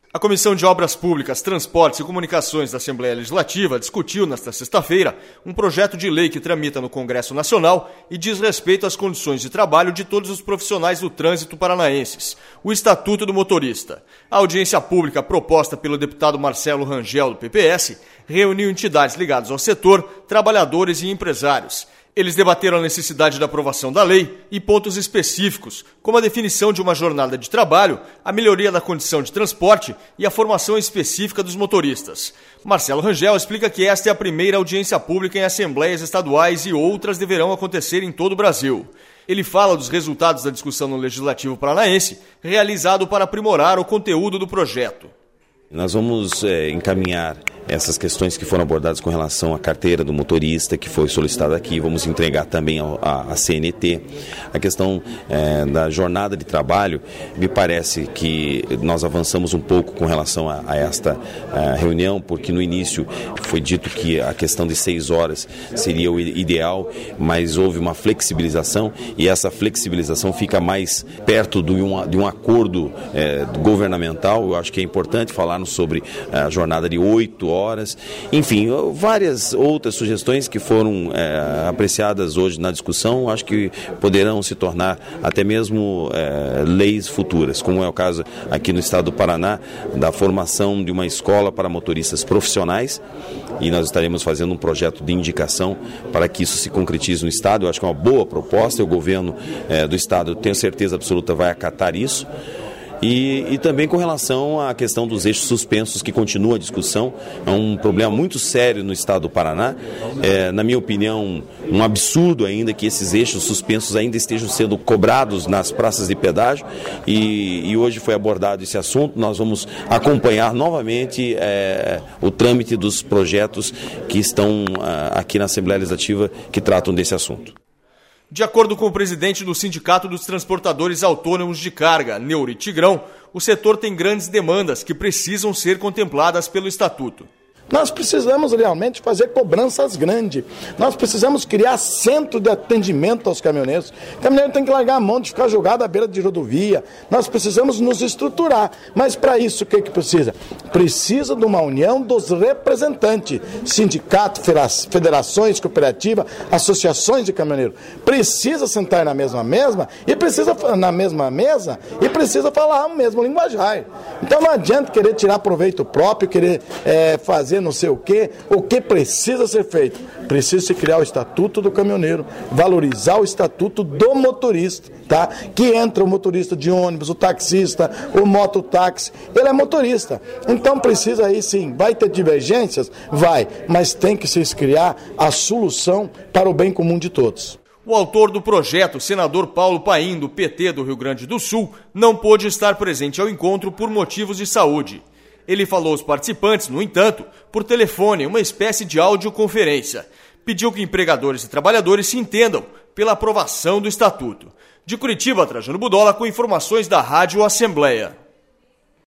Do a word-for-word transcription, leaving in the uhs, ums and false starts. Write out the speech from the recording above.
A Comissão de Obras Públicas, Transportes e Comunicações da Assembleia Legislativa discutiu nesta sexta-feira um projeto de lei que tramita no Congresso Nacional e diz respeito às condições de trabalho de todos os profissionais do trânsito paranaenses, o Estatuto do Motorista. A audiência pública proposta pelo deputado Marcelo Rangel, do P P S, reuniu entidades ligadas ao setor, trabalhadores e empresários. Eles debateram a necessidade da aprovação da lei e pontos específicos, como a definição de uma jornada de trabalho, a melhoria da condição de transporte e a formação específica dos motoristas. Marcelo Rangel explica que esta é a primeira audiência pública em assembleias estaduais e outras deverão acontecer em todo o Brasil. Ele fala dos resultados da discussão no Legislativo Paranaense, realizado para aprimorar o conteúdo do projeto. Nós vamos é, encaminhar essas questões que foram abordadas com relação à carteira do motorista, que foi solicitada aqui, vamos entregar também à C N T. A questão é, da jornada de trabalho, me parece que nós avançamos um pouco com relação a, a esta a reunião, porque no início foi dito que a questão de seis horas seria o ideal, mas houve uma flexibilização e essa flexibilização fica mais perto de um, de um acordo é, governamental. Eu acho que é importante falarmos sobre a jornada de oito horas. horas, enfim, várias outras sugestões que foram é, apreciadas hoje na discussão, acho que poderão se tornar até mesmo é, leis futuras, como é o caso aqui no estado do Paraná, da formação de uma escola para motoristas profissionais, e nós estaremos fazendo um projeto de indicação para que isso se concretize no estado. Eu acho que é uma boa proposta, o governo é, do estado, tenho certeza absoluta, vai acatar isso. E, e também com relação à questão dos eixos suspensos, que continua a discussão, é um problema muito sério no estado do Paraná. É, na minha opinião, um absurdo ainda que esses eixos suspensos ainda estejam sendo cobrados nas praças de pedágio, e, e hoje foi abordado esse assunto. Nós vamos acompanhar novamente é, o trâmite dos projetos que estão a, aqui na Assembleia Legislativa que tratam desse assunto. De acordo com o presidente do Sindicato dos Transportadores Autônomos de Carga, Neuri Tigrão, o setor tem grandes demandas que precisam ser contempladas pelo Estatuto. Nós precisamos realmente fazer cobranças grandes. Nós precisamos criar centro de atendimento aos caminhoneiros. O caminhoneiro tem que largar a mão de ficar jogado à beira de rodovia. Nós precisamos nos estruturar. Mas para isso o que, que precisa? Precisa de uma união dos representantes. Sindicato, federações, cooperativas, associações de caminhoneiros. Precisa sentar na mesma mesa e precisa na mesma mesa e precisa falar o mesmo linguajar. Então não adianta querer tirar proveito próprio, querer é, fazer não sei o que, o que precisa ser feito? Precisa se criar o Estatuto do Caminhoneiro, valorizar o Estatuto do Motorista, tá? Que entra o motorista de ônibus, o taxista, o mototáxi, ele é motorista. Então precisa aí sim, vai ter divergências? Vai, mas tem que se criar a solução para o bem comum de todos. O autor do projeto, senador Paulo Paim, do P T do Rio Grande do Sul, não pôde estar presente ao encontro por motivos de saúde. Ele falou aos participantes, no entanto, por telefone, uma espécie de audioconferência. Pediu que empregadores e trabalhadores se entendam pela aprovação do Estatuto. De Curitiba, Trajano Budola, com informações da Rádio Assembleia.